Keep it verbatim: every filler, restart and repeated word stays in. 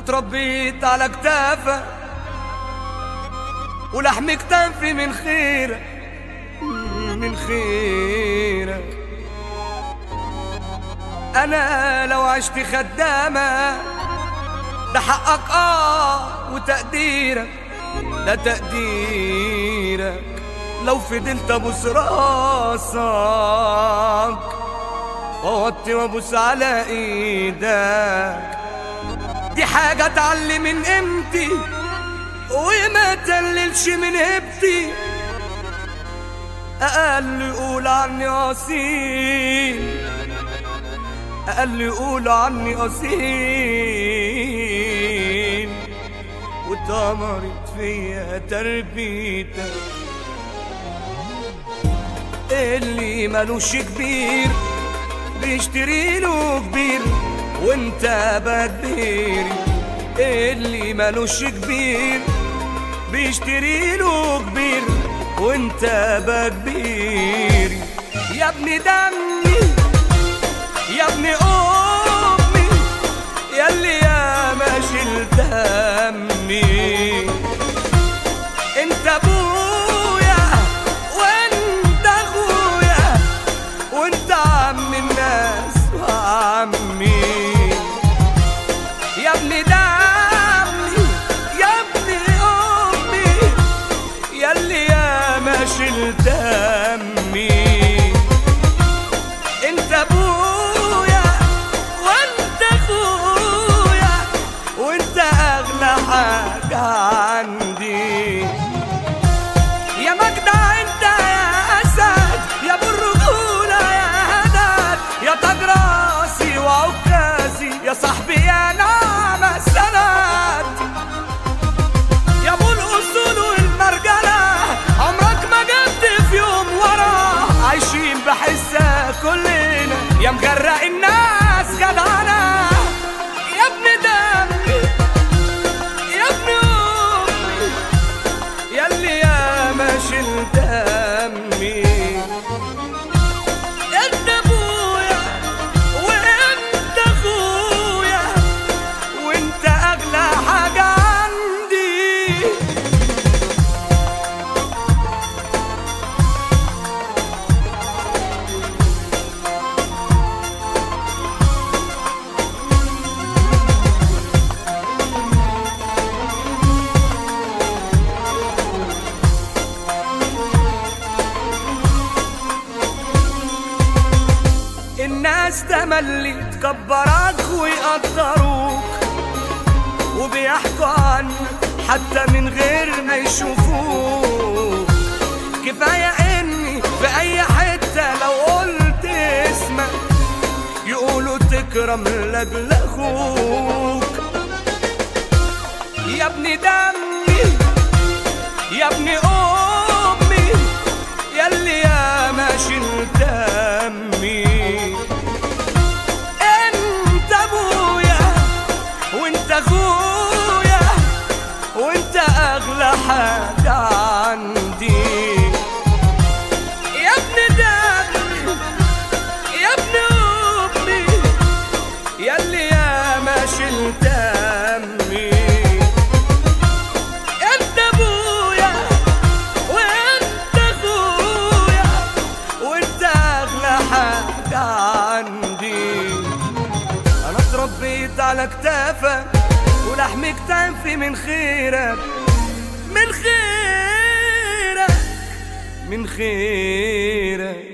اتربيت على كتافك ولحم كتافي من خيرك من خيرك. انا لو عشت خدامة ده حقك اه وتقديرك ده تقديرك. لو فضلت ابوس راسك واوطي وابوس على ايدك دي حاجة اتعلم من قيمتي وما تقللش من هبتي. اقل يقول عني اصيل اقل يقول عني اصيل واتمرت فيا تربيتك. اللي مالوش كبير بيشتري له كبير وانت بديري. اللي مالوش كبير بيشتري له كبير وانت بديري. يا ابني دمي يا ابني امي ياللي يا ما شلت همي. انت ابويا وانت اخويا وانت عم الناس وعمي. يا ابني دمي يا ابني امي ياللي يا ما شلت همي. انت ابويا وانت اخويا وانت اغلى حاجة عندي. يا مجدع انت يا اسد يا ابو الرجولة يا هدد يا تاج راسي وعكازي يا صاحبي يا نعم السند. يا ابو الاصول والمرجلة عمرك ما جبت في يوم ورا عايشين بحسك كلنا يا مغرق الناس جدعنا. يا ابن دمي يا ابن امي ياللي يا ما شلت همي. انت ابويا وانت اخويا وانت اغلى حاجة عندي. الناس تملي تكبرك ويقدروك وبيحكوا عنك حتى من غير ما يشوفوك. كفاية اني في اي حتة لو قلت اسمك يقولوا تكرم لاجل اخوك. يا ابني دمي يا ابني امي ياللي يا ما شلت همي. انت ابويا وانت اخويا وانت اغلى حاجة عندي. يا ابن دمي يا ابن امي ياللي يا ما شلت همي. انت ابويا وانت اخويا وانت اغلى حاجة عندي. انا اتربيت على كتافك ولحم كتافي من خيرك من خيرك من خيرك.